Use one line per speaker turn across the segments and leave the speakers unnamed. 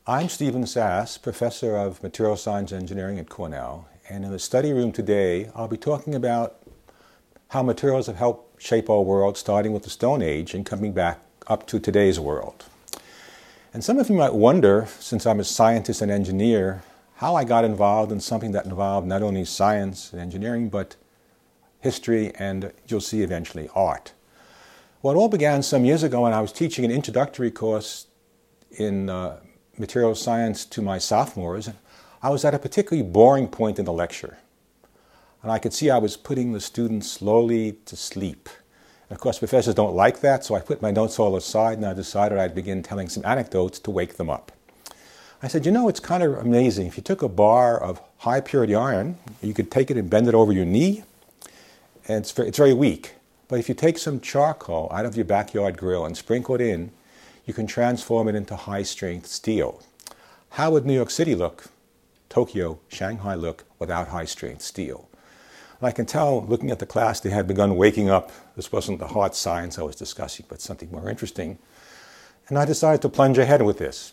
I'm Stephen Sass, Professor of Material Science Engineering at Cornell, and in the study room today I'll be talking about how materials have helped shape our world, starting with the Stone Age and coming back up to today's world. And some of you might wonder, since I'm a scientist and engineer, how I got involved in something that involved not only science and engineering, but history and, you'll see eventually, art. Well, it all began some years ago when I was teaching an introductory course in material science to my sophomores. I was at a particularly boring point in the lecture, and I could see I was putting the students slowly to sleep. And of course, professors don't like that, so I put my notes all aside and I decided I'd begin telling some anecdotes to wake them up. I said, you know, it's kind of amazing. If you took a bar of high purity iron, you could take it and bend it over your knee, and it's very weak. But if you take some charcoal out of your backyard grill and sprinkle it in, you can transform it into high-strength steel. How would New York City look, Tokyo, Shanghai look without high-strength steel? And I can tell, looking at the class, they had begun waking up. This wasn't the hard science I was discussing, but something more interesting. And I decided to plunge ahead with this.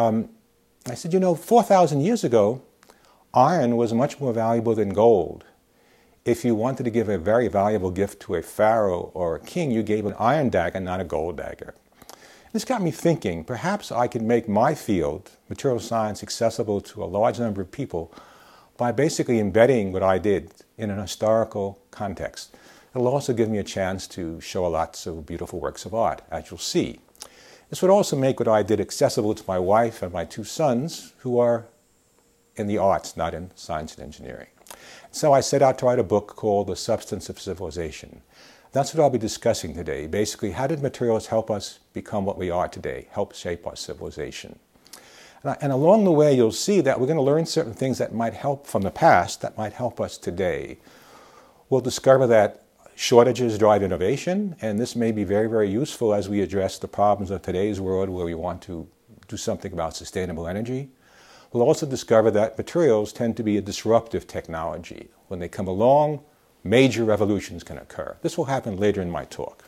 I said, you know, 4,000 years ago, iron was much more valuable than gold. If you wanted to give a very valuable gift to a pharaoh or a king, you gave an iron dagger, not a gold dagger. This got me thinking, perhaps I could make my field, material science, accessible to a large number of people by basically embedding what I did in an historical context. It'll also give me a chance to show lots of beautiful works of art, as you'll see. This would also make what I did accessible to my wife and my two sons, who are in the arts, not in science and engineering. So I set out to write a book called The Substance of Civilization. That's what I'll be discussing today. Basically, how did materials help us become what we are today, help shape our civilization? And along the way, you'll see that we're going to learn certain things that might help from the past, that might help us today. We'll discover that shortages drive innovation, and this may be very, very useful as we address the problems of today's world where we want to do something about sustainable energy. We'll also discover that materials tend to be a disruptive technology. When they come along, major revolutions can occur. This will happen later in my talk.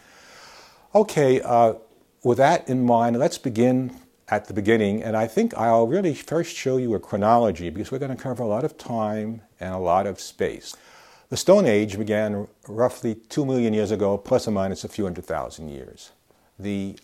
Okay, with that in mind, let's begin at the beginning, and I think I'll really first show you a chronology because we're going to cover a lot of time and a lot of space. The Stone Age began roughly 2 million years ago, plus or minus a few 100,000 years. The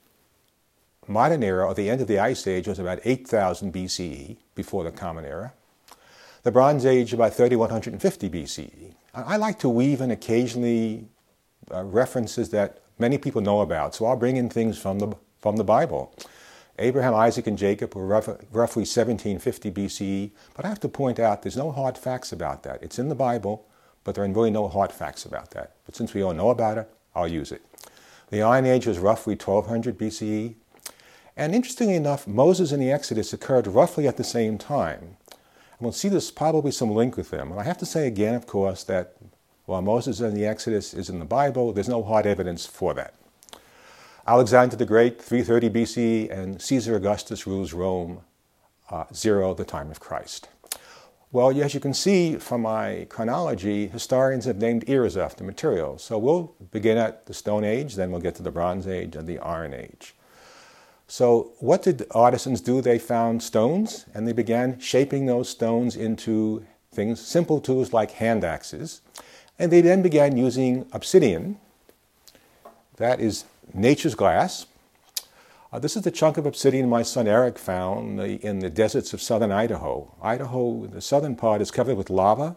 modern era, or the end of the Ice Age, was about 8,000 BCE, before the Common Era. The Bronze Age, about 3,150 BCE. I like to weave in occasionally references that many people know about, so I'll bring in things from the Bible. Abraham, Isaac, and Jacob were roughly 1750 BCE, but I have to point out there's no hard facts about that. It's in the Bible, but there are really no hard facts about that. But since we all know about it, I'll use it. The Iron Age was roughly 1200 BCE. And interestingly enough, Moses and the Exodus occurred roughly at the same time. And we'll see there's probably some link with them. And I have to say again, of course, that while Moses and the Exodus is in the Bible, there's no hard evidence for that. Alexander the Great, 330 BCE, and Caesar Augustus rules Rome, 0, the time of Christ. Well, as you can see from my chronology, historians have named eras after materials. So we'll begin at the Stone Age, then we'll get to the Bronze Age and the Iron Age. So what did artisans do? They found stones, and they began shaping those stones into things, simple tools like hand axes. And they then began using obsidian. That is nature's glass. This is the chunk of obsidian my son Eric found in the deserts of southern Idaho. Idaho, the southern part, is covered with lava.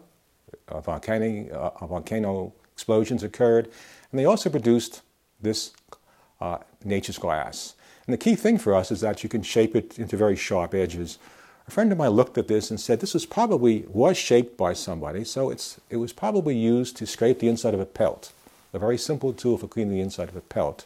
Volcano explosions occurred. And they also produced this nature's glass. And the key thing for us is that you can shape it into very sharp edges. A friend of mine looked at this and said this was shaped by somebody, so it was probably used to scrape the inside of a pelt, a very simple tool for cleaning the inside of a pelt.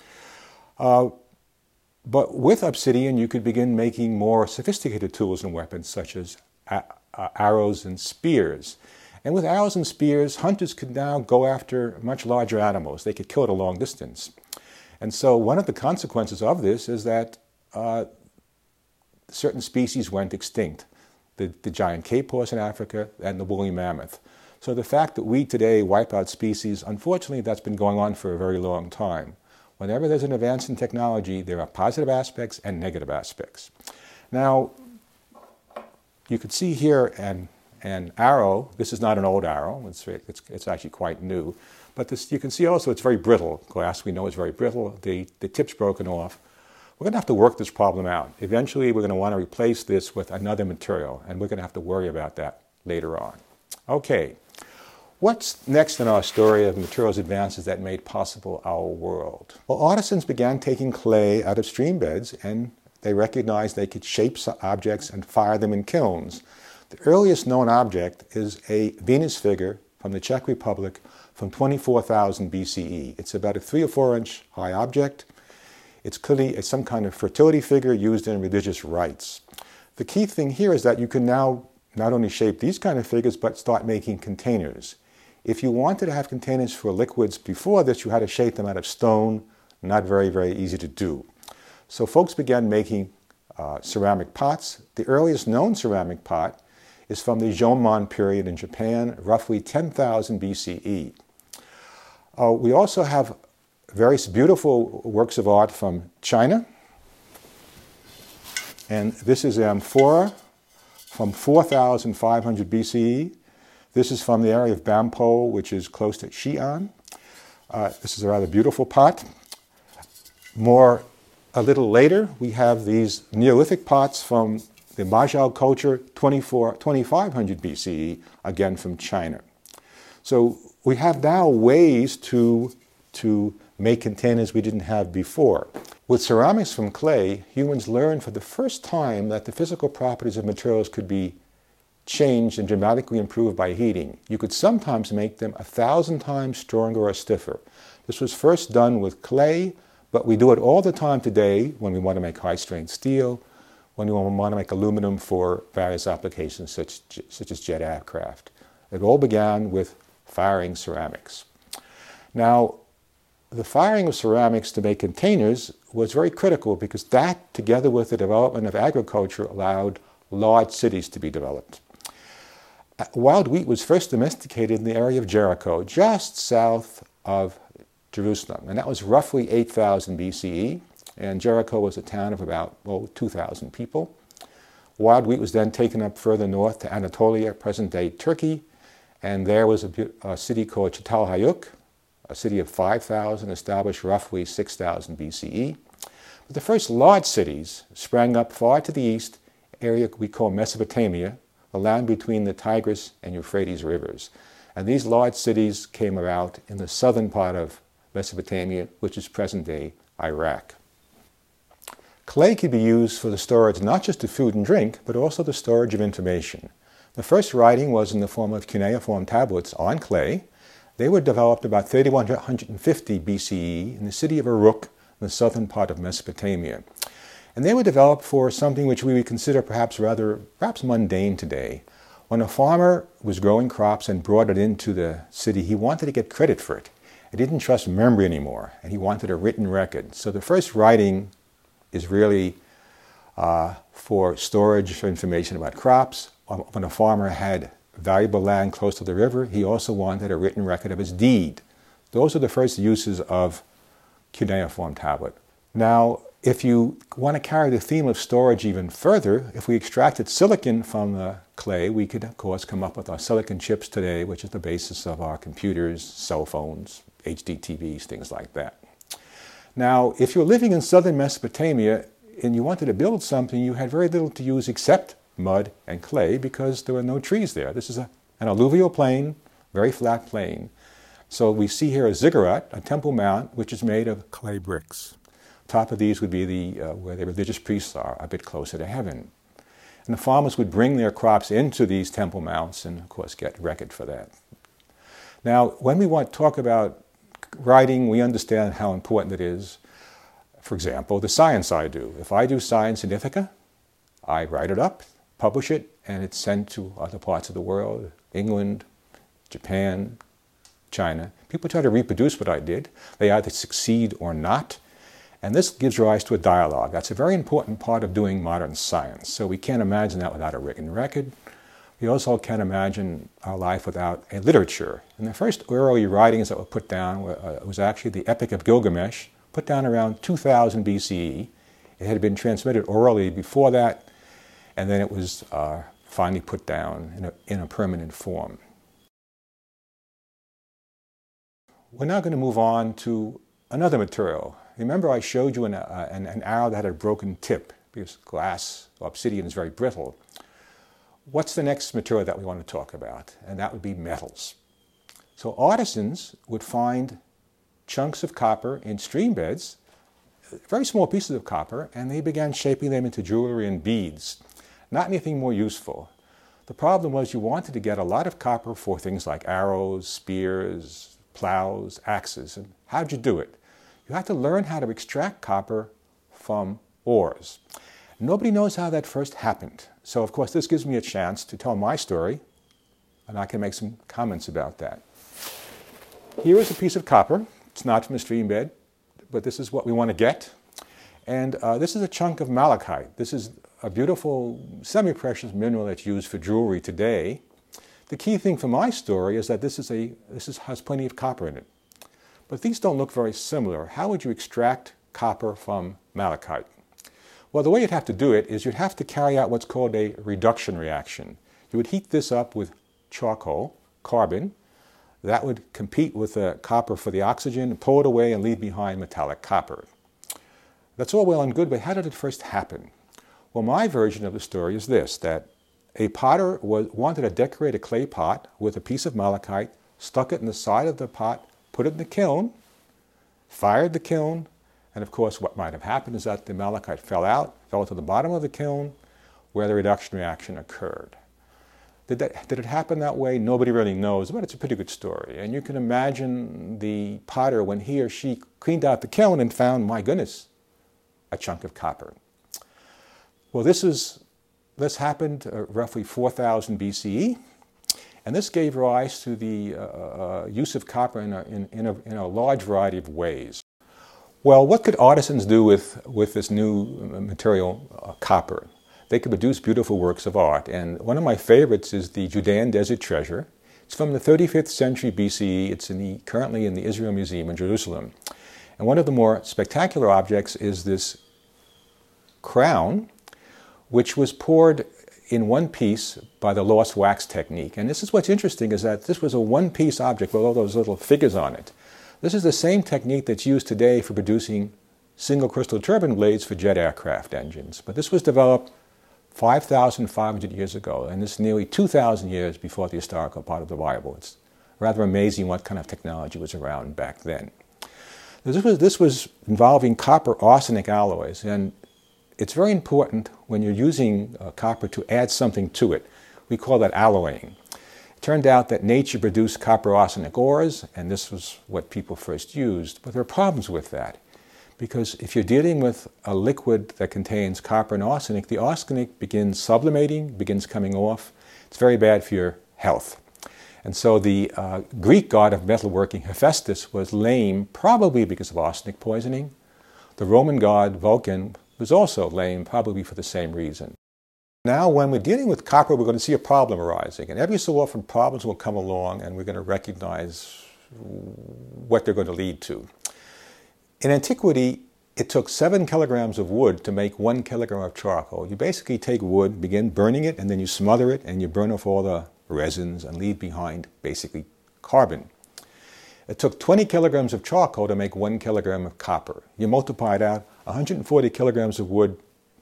But with obsidian, you could begin making more sophisticated tools and weapons, such as arrows and spears. And with arrows and spears, hunters could now go after much larger animals. They could kill at a long distance. And so one of the consequences of this is that certain species went extinct. The giant Cape horse in Africa and the woolly mammoth. So the fact that we today wipe out species, unfortunately, that's been going on for a very long time. Whenever there's an advance in technology, there are positive aspects and negative aspects. Now, you can see here an arrow. This is not an old arrow. It's actually quite new. But this, you can see also it's very brittle. Glass, we know, is very brittle. The tip's broken off. We're going to have to work this problem out. Eventually, we're going to want to replace this with another material, and we're going to have to worry about that later on. Okay, what's next in our story of materials advances that made possible our world? Well, artisans began taking clay out of stream beds, and they recognized they could shape objects and fire them in kilns. The earliest known object is a Venus figure from the Czech Republic from 24,000 BCE. It's about a 3 or 4 inch high object. It's clearly some kind of fertility figure used in religious rites. The key thing here is that you can now not only shape these kind of figures, but start making containers. If you wanted to have containers for liquids before this, you had to shape them out of stone. Not very, very easy to do. So folks began making ceramic pots. The earliest known ceramic pot is from the Jomon period in Japan, roughly 10,000 BCE. We also have various beautiful works of art from China. And this is an amphora from 4,500 BCE. This is from the area of Bampo, which is close to Xi'an. This is a rather beautiful pot. A little later, we have these Neolithic pots from the Majao culture, 2,500 BCE, again from China. So we have now ways to make containers we didn't have before. With ceramics from clay, humans learned for the first time that the physical properties of materials could be changed and dramatically improved by heating. You could sometimes make them 1,000 times stronger or stiffer. This was first done with clay, but we do it all the time today when we want to make high-strength steel, when we want to make aluminum for various applications such as jet aircraft. It all began with firing ceramics. Now, the firing of ceramics to make containers was very critical because that, together with the development of agriculture, allowed large cities to be developed. Wild wheat was first domesticated in the area of Jericho, just south of Jerusalem, and that was roughly 8,000 BCE, and Jericho was a town of about 2,000 people. Wild wheat was then taken up further north to Anatolia, present-day Turkey, and there was a city called Çatalhöyük, a city of 5,000, established roughly 6,000 BCE. But the first large cities sprang up far to the east, area we call Mesopotamia, the land between the Tigris and Euphrates rivers. And these large cities came about in the southern part of Mesopotamia, which is present-day Iraq. Clay could be used for the storage not just of food and drink, but also the storage of information. The first writing was in the form of cuneiform tablets on clay. They were developed about 3150 BCE in the city of Uruk, in the southern part of Mesopotamia. And they were developed for something which we would consider perhaps mundane today. When a farmer was growing crops and brought it into the city, he wanted to get credit for it. He didn't trust memory anymore, and he wanted a written record. So the first writing is really for storage for information about crops. When a farmer had valuable land close to the river, he also wanted a written record of his deed. Those are the first uses of cuneiform tablet. Now, if you want to carry the theme of storage even further, if we extracted silicon from the clay, we could, of course, come up with our silicon chips today, which is the basis of our computers, cell phones, HD TVs, things like that. Now, if you're living in southern Mesopotamia and you wanted to build something, you had very little to use except mud and clay because there were no trees there. This is an alluvial plain, very flat plain. So we see here a ziggurat, a temple mount, which is made of clay bricks. Top of these would be where the religious priests are, a bit closer to heaven. And the farmers would bring their crops into these temple mounts and, of course, get record for that. Now, when we want to talk about writing, we understand how important it is. For example, the science I do. If I do Science Significa, I write it up, publish it, and it's sent to other parts of the world, England, Japan, China. People try to reproduce what I did. They either succeed or not. And this gives rise to a dialogue. That's a very important part of doing modern science. So we can't imagine that without a written record. We also can't imagine our life without a literature. And the first early writings that were put down was actually the Epic of Gilgamesh, put down around 2000 BCE. It had been transmitted orally before that, and then it was finally put down in a permanent form. We're now going to move on to another material. Remember I showed you an arrow that had a broken tip because glass or obsidian is very brittle. What's the next material that we want to talk about? And that would be metals. So artisans would find chunks of copper in stream beds, very small pieces of copper, and they began shaping them into jewelry and beads. Not anything more useful. The problem was you wanted to get a lot of copper for things like arrows, spears, plows, axes. And how'd you do it? You had to learn how to extract copper from ores. Nobody knows how that first happened. So of course this gives me a chance to tell my story, and I can make some comments about that. Here is a piece of copper. It's not from the stream bed, but this is what we want to get. And this is a chunk of malachite. This is a beautiful semi-precious mineral that's used for jewelry today. The key thing for my story is that this has plenty of copper in it. But these don't look very similar. How would you extract copper from malachite? Well, the way you'd have to do it is you'd have to carry out what's called a reduction reaction. You would heat this up with charcoal, carbon. That would compete with the copper for the oxygen, pull it away, and leave behind metallic copper. That's all well and good, but how did it first happen? Well, my version of the story is this, that a potter wanted to decorate a clay pot with a piece of malachite, stuck it in the side of the pot, put it in the kiln, fired the kiln, and of course what might have happened is that the malachite fell to the bottom of the kiln where the reduction reaction occurred. Did it happen that way? Nobody really knows, but it's a pretty good story. And you can imagine the potter when he or she cleaned out the kiln and found, my goodness, a chunk of copper. Well, this happened roughly 4000 BCE, and this gave rise to the use of copper in a large variety of ways. Well, what could artisans do with this new material, copper? They could produce beautiful works of art, and one of my favorites is the Judean Desert Treasure. It's from the 35th century BCE. It's currently in the Israel Museum in Jerusalem. And one of the more spectacular objects is this crown, which was poured in one piece by the lost wax technique. And this is what's interesting, is that this was a one-piece object with all those little figures on it. This is the same technique that's used today for producing single crystal turbine blades for jet aircraft engines. But this was developed 5,500 years ago, and this is nearly 2,000 years before the historical part of the Bible. It's rather amazing what kind of technology was around back then. This was involving copper arsenic alloys, and it's very important when you're using copper to add something to it. We call that alloying. It turned out that nature produced copper arsenic ores, and this was what people first used. But there are problems with that, because if you're dealing with a liquid that contains copper and arsenic, the arsenic begins sublimating, begins coming off. It's very bad for your health. And so the Greek god of metalworking, Hephaestus, was lame, probably because of arsenic poisoning. The Roman god, Vulcan, was also lame, probably for the same reason. Now, when we're dealing with copper, we're going to see a problem arising. And every so often, problems will come along, and we're going to recognize what they're going to lead to. In antiquity, it took 7 kilograms of wood to make 1 kilogram of charcoal. You basically take wood, begin burning it, and then you smother it, and you burn off all the resins and leave behind, basically, carbon. It took 20 kilograms of charcoal to make 1 kilogram of copper. You multiply it out, 140 kilograms of wood,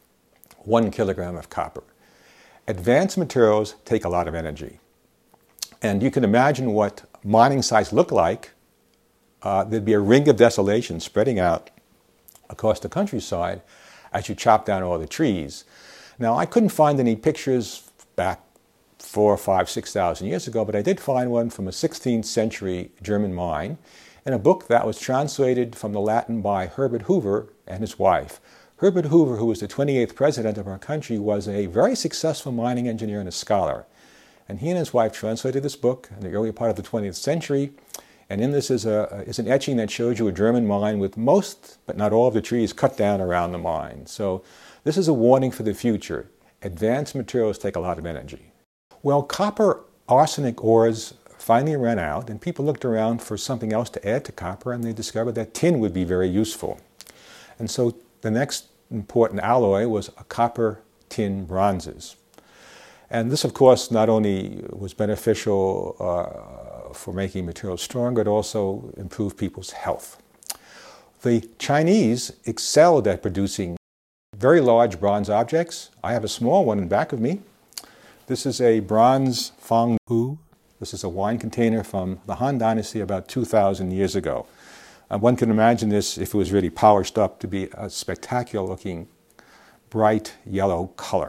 1 kilogram of copper. Advanced materials take a lot of energy. And you can imagine what mining sites look like. There'd be a ring of desolation spreading out across the countryside as you chop down all the trees. Now, I couldn't find any pictures back 4,000, 5,000, 6,000 years ago, but I did find one from a 16th century German mine in a book that was translated from the Latin by Herbert Hoover and his wife. Herbert Hoover, who was the 28th president of our country, was a very successful mining engineer and a scholar. And he and his wife translated this book in the early part of the 20th century. And in this is an etching that shows you a German mine with most, but not all, of the trees cut down around the mine. So this is a warning for the future. Advanced materials take a lot of energy. Well, copper arsenic ores finally ran out, and people looked around for something else to add to copper, and they discovered that tin would be very useful. And so the next important alloy was a copper tin bronzes. And this, of course, not only was beneficial for making materials stronger, it also improved people's health. The Chinese excelled at producing very large bronze objects. I have a small one in back of me. This is a bronze Fang Hu. This is a wine container from the Han Dynasty about 2,000 years ago. One can imagine this, if it was really polished up, to be a spectacular looking bright yellow color.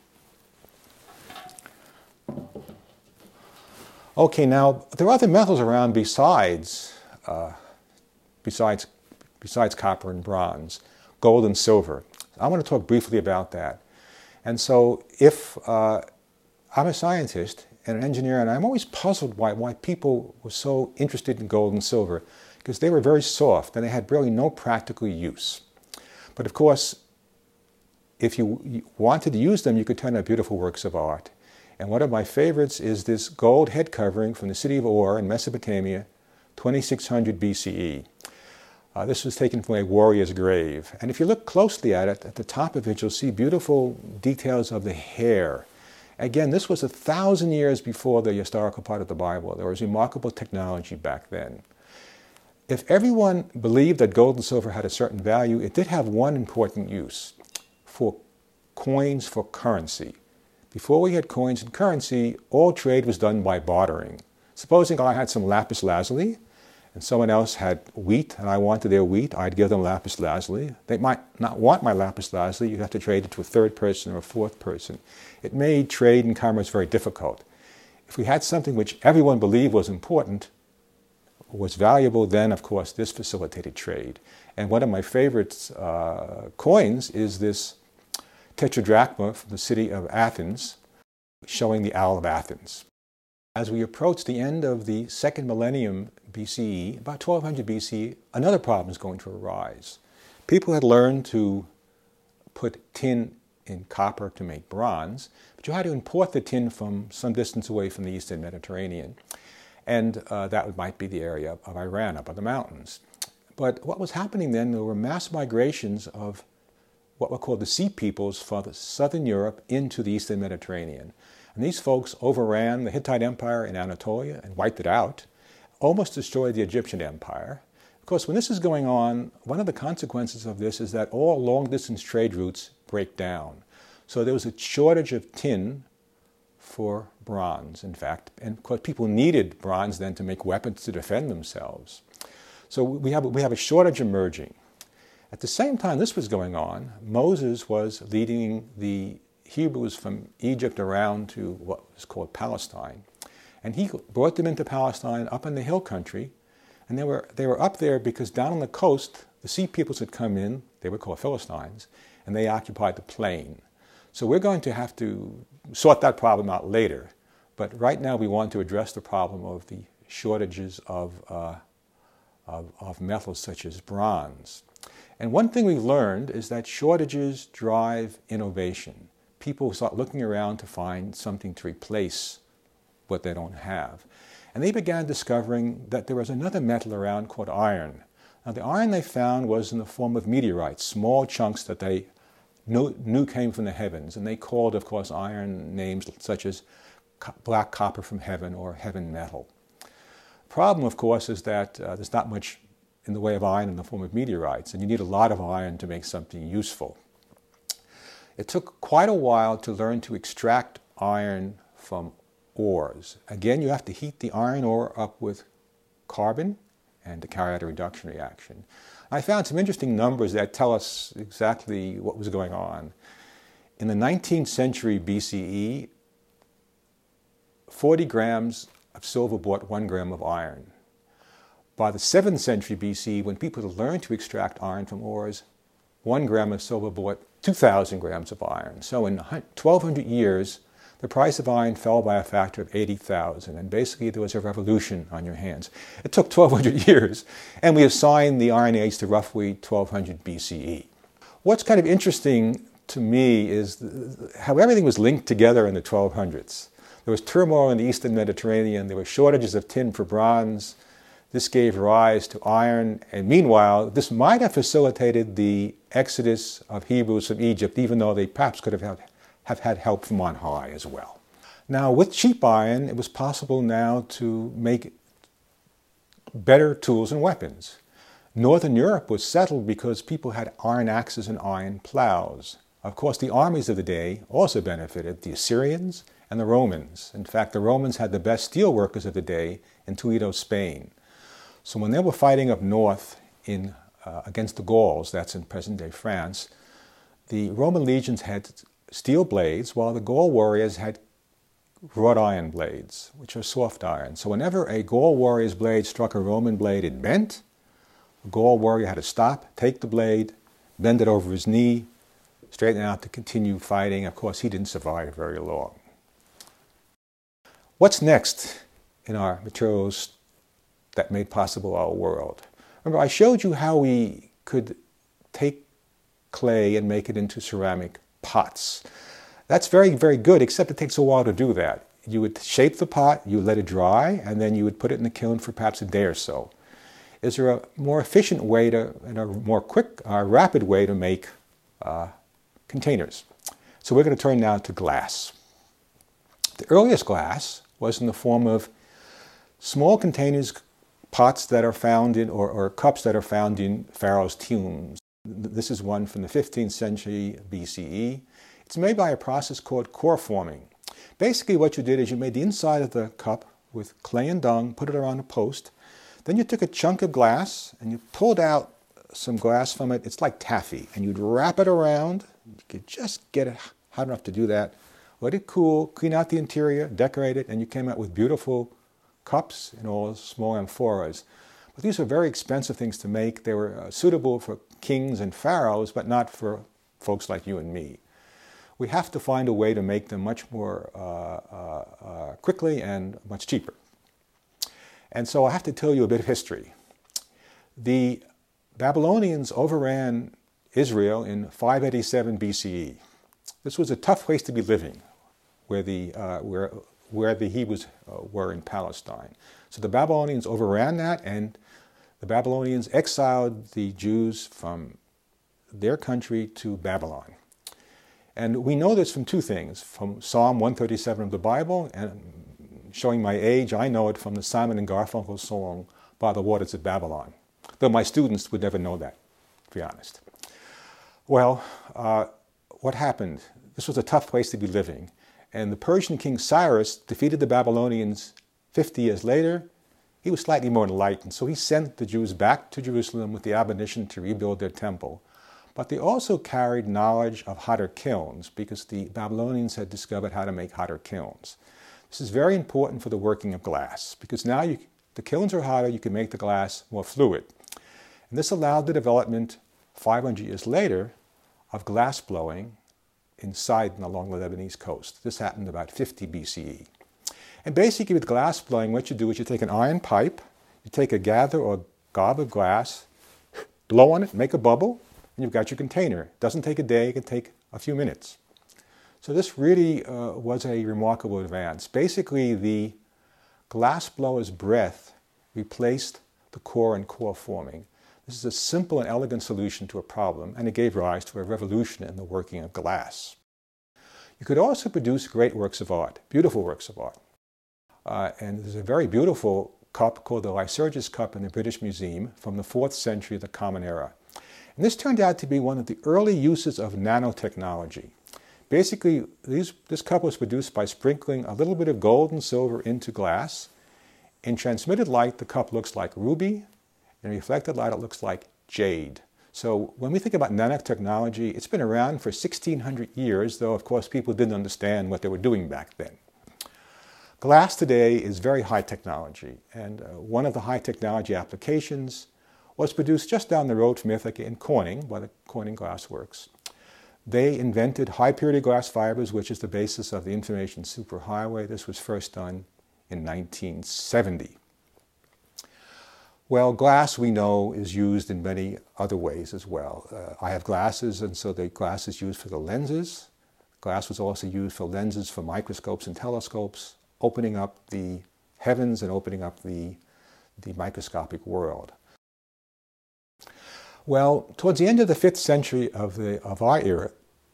Okay, now there are other metals around besides copper and bronze, gold and silver. I want to talk briefly about that. And so if I'm a scientist and an engineer, and I'm always puzzled why people were so interested in gold and silver, because they were very soft and they had really no practical use. But of course, if you wanted to use them, you could turn out beautiful works of art. And one of my favorites is this gold head covering from the city of Ur in Mesopotamia, 2600 BCE. This was taken from a warrior's grave. And if you look closely at it, at the top of it, you'll see beautiful details of the hair. Again, this was 1,000 years before the historical part of the Bible. There was remarkable technology back then. If everyone believed that gold and silver had a certain value, it did have one important use: for coins, for currency. Before we had coins and currency, all trade was done by bartering. Supposing I had some lapis lazuli, and someone else had wheat, and I wanted their wheat, I'd give them lapis lazuli. They might not want my lapis lazuli. You'd have to trade it to a third person or a fourth person. It made trade and commerce very difficult. If we had something which everyone believed was important, was valuable, then of course this facilitated trade. And one of my favorite coins is this tetradrachma from the city of Athens, showing the Owl of Athens. As we approach the end of the second millennium BCE, about 1200 BCE, another problem is going to arise. People had learned to put tin in copper to make bronze, but you had to import the tin from some distance away from the eastern Mediterranean. And that might be the area of Iran, up on the mountains. But what was happening then, there were mass migrations of what were called the Sea Peoples from southern Europe into the eastern Mediterranean. And these folks overran the Hittite Empire in Anatolia and wiped it out, almost destroyed the Egyptian Empire. Of course, when this is going on, one of the consequences of this is that all long-distance trade routes break down. So there was a shortage of tin for bronze, in fact, and of course people needed bronze then to make weapons to defend themselves. So we have a shortage emerging. At the same time this was going on, Moses was leading the Hebrews from Egypt around to what was called Palestine. And he brought them into Palestine up in the hill country, and they were up there because down on the coast, the Sea Peoples had come in, they were called Philistines, and they occupied the plain. So we're going to have to sort that problem out later. But right now we want to address the problem of the shortages of metals such as bronze. And one thing we've learned is that shortages drive innovation. People start looking around to find something to replace what they don't have. And they began discovering that there was another metal around called iron. Now the iron they found was in the form of meteorites, small chunks that they knew came from the heavens. And they called, of course, iron names such as black copper from heaven or heaven metal. The problem, of course, is that there's not much in the way of iron in the form of meteorites, and you need a lot of iron to make something useful. It took quite a while to learn to extract iron from ores. Again, you have to heat the iron ore up with carbon and to carry out a reduction reaction. I found some interesting numbers that tell us exactly what was going on. In the 19th century BCE, 40 grams of silver bought 1 gram of iron. By the 7th century BC, when people learned to extract iron from ores, 1 gram of silver bought 2,000 grams of iron. So in 1,200 years, the price of iron fell by a factor of 80,000, and basically there was a revolution on your hands. It took 1,200 years, and we assign the Iron Age to roughly 1,200 BCE. What's kind of interesting to me is how everything was linked together in the 1200s. There was turmoil in the eastern Mediterranean, there were shortages of tin for bronze. This gave rise to iron, and meanwhile, this might have facilitated the exodus of Hebrews from Egypt, even though they perhaps could have have had help from on high as well. Now, with cheap iron, it was possible now to make better tools and weapons. Northern Europe was settled because people had iron axes and iron plows. Of course, the armies of the day also benefited, the Assyrians and the Romans. In fact, the Romans had the best steel workers of the day in Toledo, Spain. So when they were fighting up north against the Gauls, that's in present-day France, the Roman legions had steel blades, while the Gaul warriors had wrought iron blades, which are soft iron. So whenever a Gaul warrior's blade struck a Roman blade, it bent. The Gaul warrior had to stop, take the blade, bend it over his knee, straighten it out to continue fighting. Of course, he didn't survive very long. What's next in our materials that made possible our world? Remember, I showed you how we could take clay and make it into ceramic pots. That's very, very good, except it takes a while to do that. You would shape the pot, you would let it dry, and then you would put it in the kiln for perhaps a day or so. Is there a more efficient way and a more quick, rapid way to make containers? So we're going to turn now to glass. The earliest glass was in the form of small containers, pots that are found in, or cups that are found in pharaohs' tombs. This is one from the 15th century BCE. It's made by a process called core forming. Basically what you did is you made the inside of the cup with clay and dung, put it around a post. Then you took a chunk of glass and you pulled out some glass from it. It's like taffy. And you'd wrap it around. You could just get it hot enough to do that. Let it cool, clean out the interior, decorate it, and you came out with beautiful cups in all small amphoras. But these were very expensive things to make. They were suitable for kings and pharaohs, but not for folks like you and me. We have to find a way to make them much more quickly and much cheaper. And so I have to tell you a bit of history. The Babylonians overran Israel in 587 BCE. This was a tough place to be living, where the Hebrews were in Palestine. So the Babylonians overran that, and the Babylonians exiled the Jews from their country to Babylon. And we know this from two things, from Psalm 137 of the Bible, and showing my age, I know it from the Simon and Garfunkel song, By the Waters of Babylon. Though my students would never know that, to be honest. Well, what happened? This was a tough place to be living. And the Persian king Cyrus defeated the Babylonians 50 years later. He was slightly more enlightened, so he sent the Jews back to Jerusalem with the admonition to rebuild their temple. But they also carried knowledge of hotter kilns, because the Babylonians had discovered how to make hotter kilns. This is very important for the working of glass, because now the kilns are hotter, you can make the glass more fluid. And this allowed the development 500 years later of glass blowing in Sidon along the Lebanese coast. This happened about 50 BCE. And basically with glass blowing, what you do is you take an iron pipe, you take a gather or gob of glass, blow on it, make a bubble, and you've got your container. It doesn't take a day, it can take a few minutes. So this really was a remarkable advance. Basically, the glass blower's breath replaced the core and core forming. This is a simple and elegant solution to a problem, and it gave rise to a revolution in the working of glass. You could also produce great works of art, beautiful works of art. And there's a very beautiful cup called the Lycurgus cup in the British Museum from the 4th century of the Common Era. And this turned out to be one of the early uses of nanotechnology. Basically, this cup was produced by sprinkling a little bit of gold and silver into glass. In transmitted light, the cup looks like ruby. In reflected light, it looks like jade. So when we think about nanotechnology, it's been around for 1,600 years, though of course people didn't understand what they were doing back then. Glass today is very high technology, and one of the high technology applications was produced just down the road from Ithaca in Corning, by the Corning Glass Works. They invented high purity glass fibers, which is the basis of the information superhighway. This was first done in 1970. Well, glass, we know, is used in many other ways as well. I have glasses, and so the glass is used for the lenses. Glass was also used for lenses for microscopes and telescopes, opening up the heavens and opening up the microscopic world. Well, towards the end of the 5th century of our era,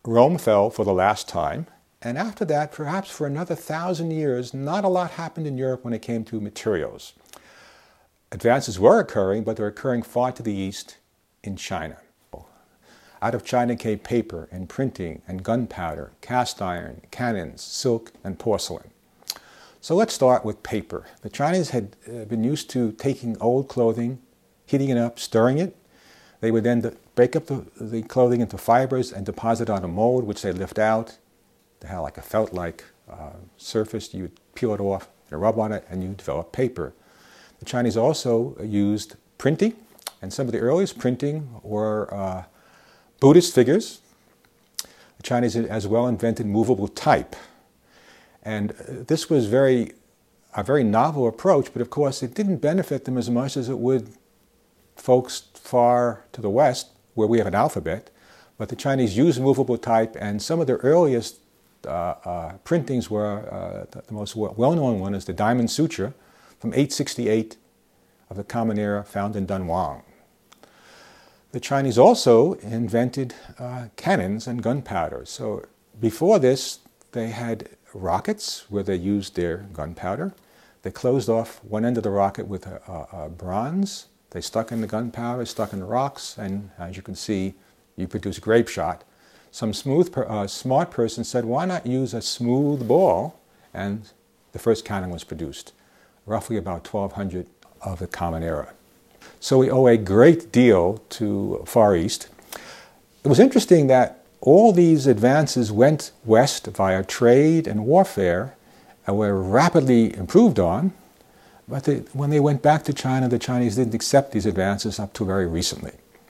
Rome fell for the last time, and after that, perhaps for another 1,000 years, not a lot happened in Europe when it came to materials. Advances were occurring, but they're occurring far to the east in China. Out of China came paper and printing and gunpowder, cast iron, cannons, silk, and porcelain. So let's start with paper. The Chinese had been used to taking old clothing, heating it up, stirring it. They would then break up the clothing into fibers and deposit on a mold, which they lift out. They had like a felt-like surface. You would peel it off and rub on it, and you develop paper. The Chinese also used printing, and some of the earliest printing were Buddhist figures. The Chinese as well invented movable type. And this was a very novel approach, but of course it didn't benefit them as much as it would folks far to the west, where we have an alphabet. But the Chinese used movable type, and some of the earliest printings were, the most well-known one is the Diamond Sutra from 868 of the Common Era, found in Dunhuang. The Chinese also invented cannons and gunpowder. So before this, they had rockets where they used their gunpowder. They closed off one end of the rocket with bronze. They stuck in the gunpowder, stuck in the rocks, and as you can see, you produce grape shot. Some smart person said, why not use a smooth ball? And the first cannon was produced, roughly about 1200 of the Common Era. So we owe a great deal to Far East. It was interesting that all these advances went west via trade and warfare and were rapidly improved on, but when they went back to China, the Chinese didn't accept these advances up to very recently.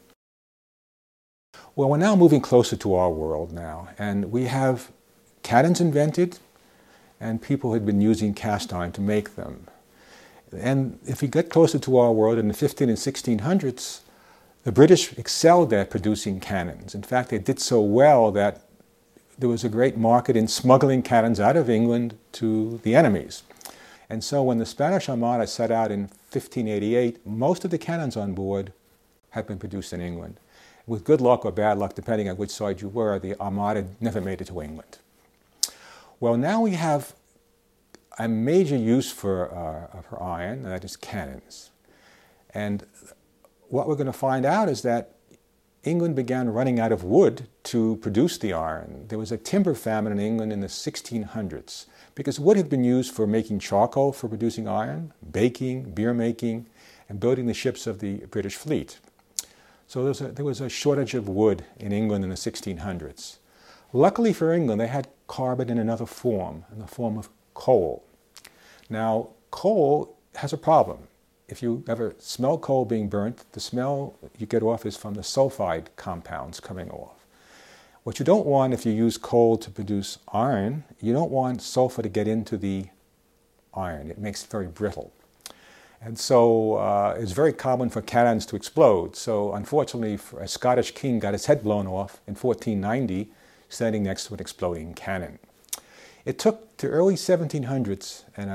Well, we're now moving closer to our world now, and we have cannons invented, and people had been using cast iron to make them. And if we get closer to our world in the 15 and 1600s, the British excelled at producing cannons. In fact, they did so well that there was a great market in smuggling cannons out of England to the enemies. And so when the Spanish Armada set out in 1588, most of the cannons on board had been produced in England. With good luck or bad luck, depending on which side you were, the Armada never made it to England. Well, now we have a major use for iron, and that is cannons. And what we're going to find out is that England began running out of wood to produce the iron. There was a timber famine in England in the 1600s because wood had been used for making charcoal for producing iron, baking, beer making, and building the ships of the British fleet. So there was a shortage of wood in England in the 1600s. Luckily for England, they had carbon in another form, in the form of coal. Now, coal has a problem. If you ever smell coal being burnt, the smell you get off is from the sulfide compounds coming off. What you don't want if you use coal to produce iron, you don't want sulfur to get into the iron. It makes it very brittle. And so it's very common for cannons to explode. So unfortunately, a Scottish king got his head blown off in 1490, standing next to an exploding cannon. It took the early 1700s and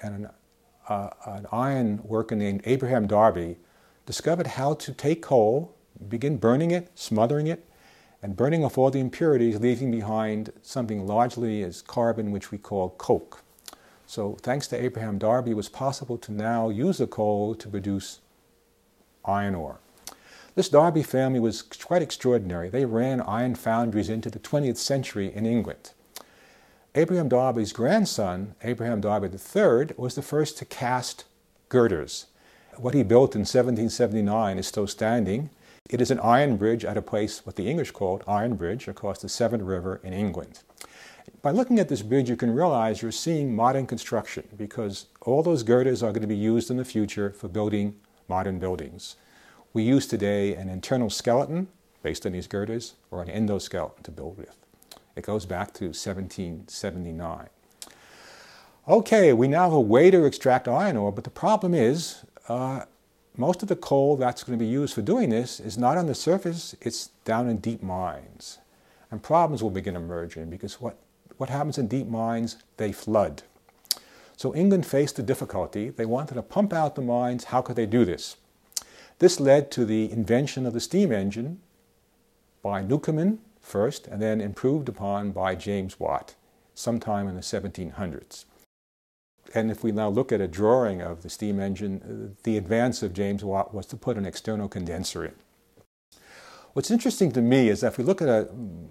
an iron worker named Abraham Darby discovered how to take coal, begin burning it, smothering it, and burning off all the impurities, leaving behind something largely as carbon, which we call coke. So thanks to Abraham Darby, it was possible to now use the coal to produce iron ore. This Darby family was quite extraordinary. They ran iron foundries into the 20th century in England. Abraham Darby's grandson, Abraham Darby III, was the first to cast girders. What he built in 1779 is still standing. It is an iron bridge at a place what the English called Iron Bridge across the Severn River in England. By looking at this bridge, you can realize you're seeing modern construction because all those girders are going to be used in the future for building modern buildings. We use today an internal skeleton based on these girders or an endoskeleton to build with. It goes back to 1779. Okay, we now have a way to extract iron ore, but the problem is most of the coal that's going to be used for doing this is not on the surface, it's down in deep mines. And problems will begin emerging because what happens in deep mines? They flood. So England faced a difficulty. They wanted to pump out the mines. How could they do this? This led to the invention of the steam engine by Newcomen, first and then improved upon by James Watt sometime in the 1700s. And if we now look at a drawing of the steam engine, the advance of James Watt was to put an external condenser in. What's interesting to me is that if we look at a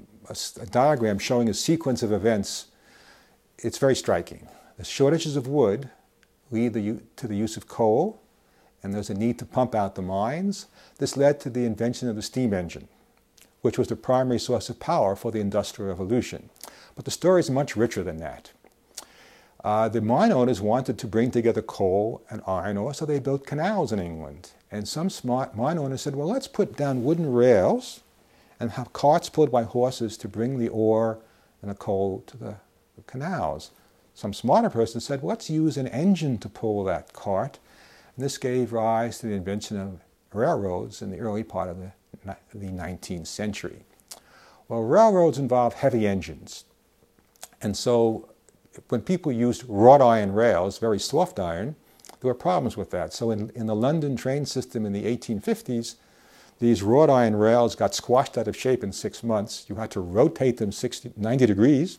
diagram showing a sequence of events, it's very striking. The shortages of wood lead to the use of coal, and there's a need to pump out the mines. This led to the invention of the steam engine, which was the primary source of power for the Industrial Revolution. But the story is much richer than that. The mine owners wanted to bring together coal and iron ore, so they built canals in England. And some smart mine owners said, well, let's put down wooden rails and have carts pulled by horses to bring the ore and the coal to the canals. Some smarter person said, well, let's use an engine to pull that cart. And this gave rise to the invention of railroads in the early part of the 19th century. Well, railroads involve heavy engines. And so when people used wrought iron rails, very soft iron, there were problems with that. So in the London train system in the 1850s, these wrought iron rails got squashed out of shape in 6 months. You had to rotate them 90 degrees.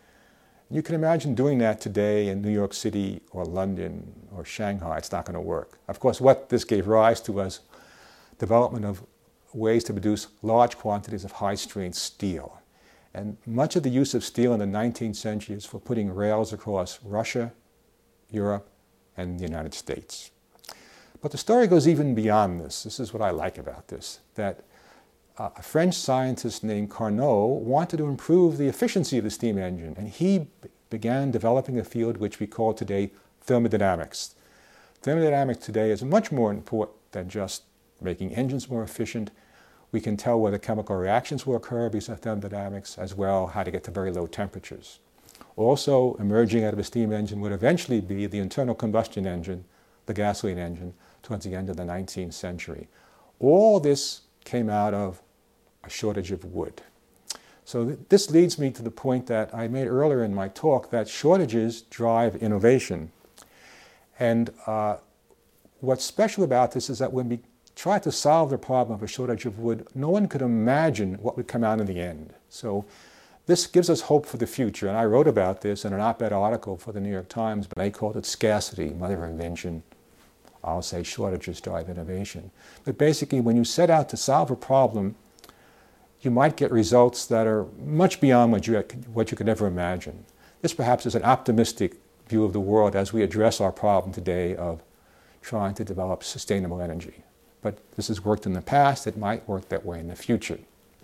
You can imagine doing that today in New York City or London or Shanghai. It's not going to work. Of course, what this gave rise to was development of ways to produce large quantities of high-strength steel. And much of the use of steel in the 19th century is for putting rails across Russia, Europe, and the United States. But the story goes even beyond this. This is what I like about this, that a French scientist named Carnot wanted to improve the efficiency of the steam engine, and he began developing a field which we call today thermodynamics. Thermodynamics today is much more important than just making engines more efficient. We can tell whether chemical reactions will occur because of thermodynamics, as well how to get to very low temperatures. Also emerging out of a steam engine would eventually be the internal combustion engine, the gasoline engine, towards the end of the 19th century. All this came out of a shortage of wood. So this leads me to the point that I made earlier in my talk, that shortages drive innovation. And what's special about this is that when we try to solve the problem of a shortage of wood, no one could imagine what would come out in the end. So this gives us hope for the future. And I wrote about this in an op-ed article for the New York Times, but they called it Scarcity, Mother of Invention. I'll say shortages drive innovation. But basically, when you set out to solve a problem, you might get results that are much beyond what you could ever imagine. This perhaps is an optimistic view of the world as we address our problem today of trying to develop sustainable energy. But this has worked in the past. It might work that way in the future.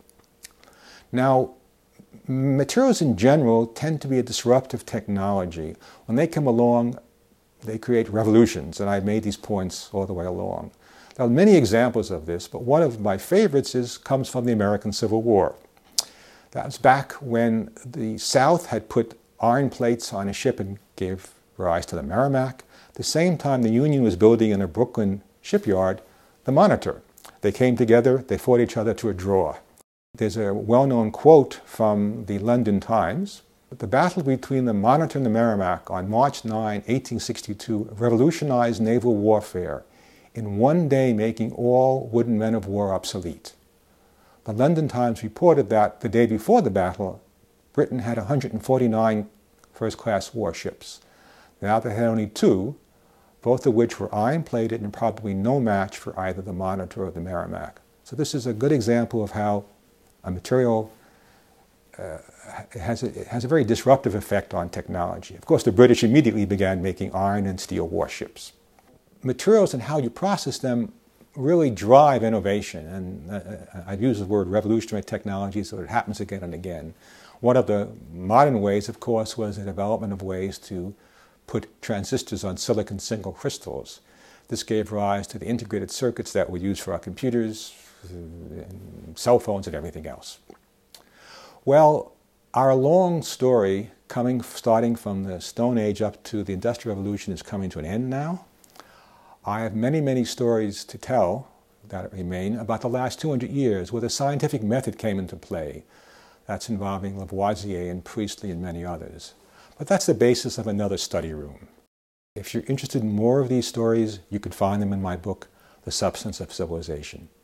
Now, materials in general tend to be a disruptive technology. When they come along, they create revolutions, and I've made these points all the way along. There are many examples of this, but one of my favorites comes from the American Civil War. That was back when the South had put iron plates on a ship and gave rise to the Merrimack. At the same time, the Union was building in a Brooklyn shipyard the Monitor. They came together, they fought each other to a draw. There's a well-known quote from the London Times. The battle between the Monitor and the Merrimack on March 9, 1862 revolutionized naval warfare, in one day making all wooden men of war obsolete. The London Times reported that the day before the battle, Britain had 149 first-class warships. Now they had only 2, both of which were iron-plated and probably no match for either the Monitor or the Merrimack. So this is a good example of how a material has a very disruptive effect on technology. Of course, the British immediately began making iron and steel warships. Materials and how you process them really drive innovation, and I've used the word revolutionary technology, so it happens again and again. One of the modern ways, of course, was the development of ways to put transistors on silicon single crystals. This gave rise to the integrated circuits that we use for our computers, cell phones, and everything else. Well, our long story, starting from the Stone Age up to the Industrial Revolution, is coming to an end now. I have many, many stories to tell that remain about the last 200 years where the scientific method came into play. That's involving Lavoisier and Priestley and many others. But that's the basis of another study room. If you're interested in more of these stories, you could find them in my book, The Substance of Civilization.